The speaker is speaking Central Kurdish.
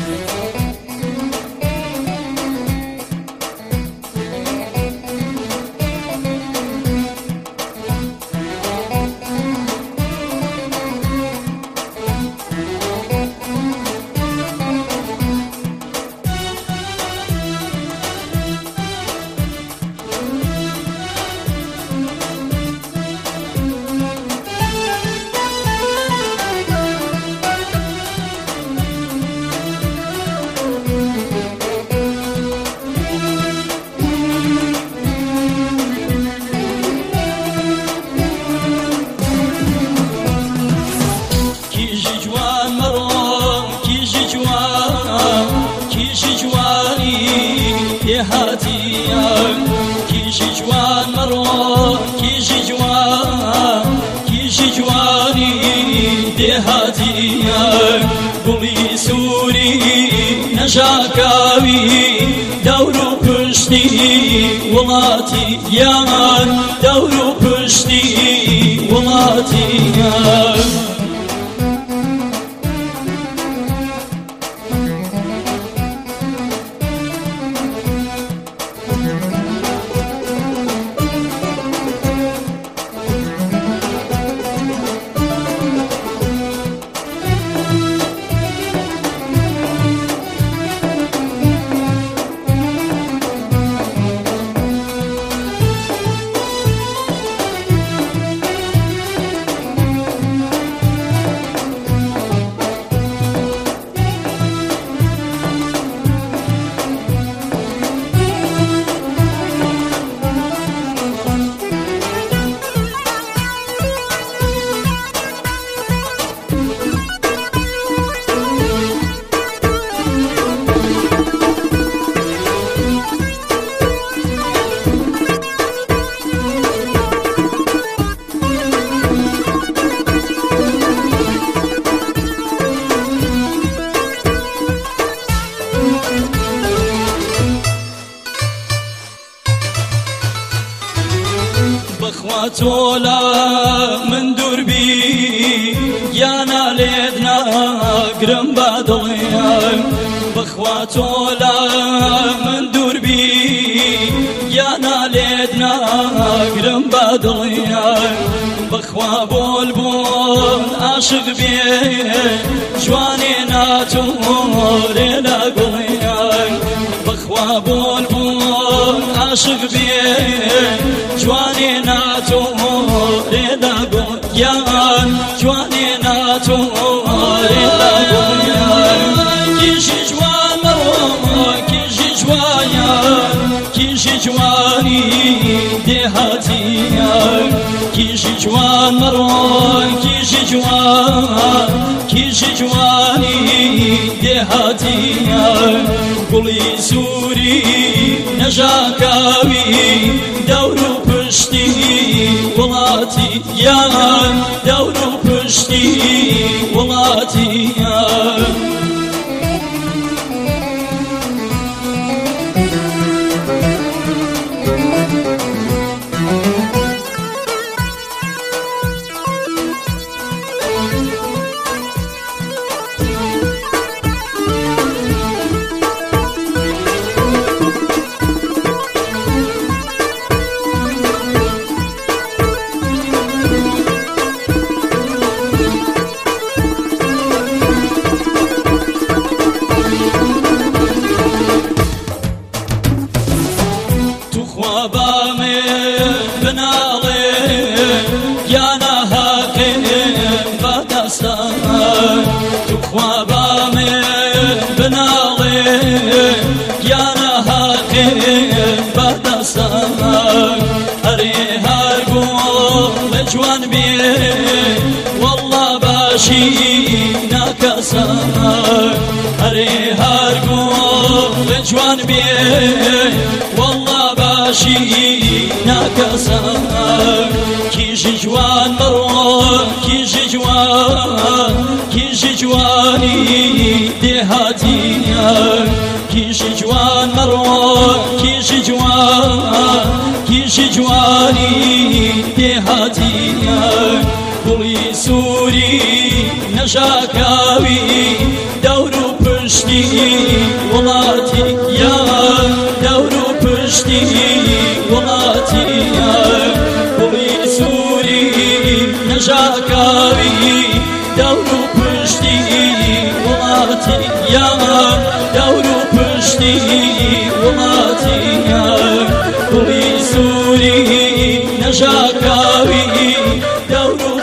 كيش جوان مرو كيش جواني دهاتيا قولي سوري نشاكاوي دورو پشتی ولاتي يان دورو پشتی ولاتي يان بخواتولا من دربي يا نالدنا قرم بادويا بخواتولا من دربي يا نالدنا قرم بادويا بخوا بول عاشق بي جواني ناتور لا قويا بخوا بول عاشق بي جواني ناتور لا قويا جواني ناتور لا قويا كيش جوان مرو كيش جوايا كيش جواني دهاتيا كيش جوان مرو كيش جواني دهاتيا قولي سوري نجاكاوي دورو پشتی ولاتي يا دورو پشتی ولاتي يا جوان بي والله باشي ناكسر هري هارقول جوان بي والله باشي ناكسر كيش جوان مرو كيش جواني دهاتيا كيش جوان مرو كيش جواني دهاتيا قولي سوري نشاكاوي دورو پشتی پشتی وڵاتی یا دەور و پشتی وڵاتی یا بۆی سووری نەژاکاوی دەور و پشتی وڵاتی یا دەور و پشتی وڵاتی یا بۆی سووری نەژاکاوی دەور و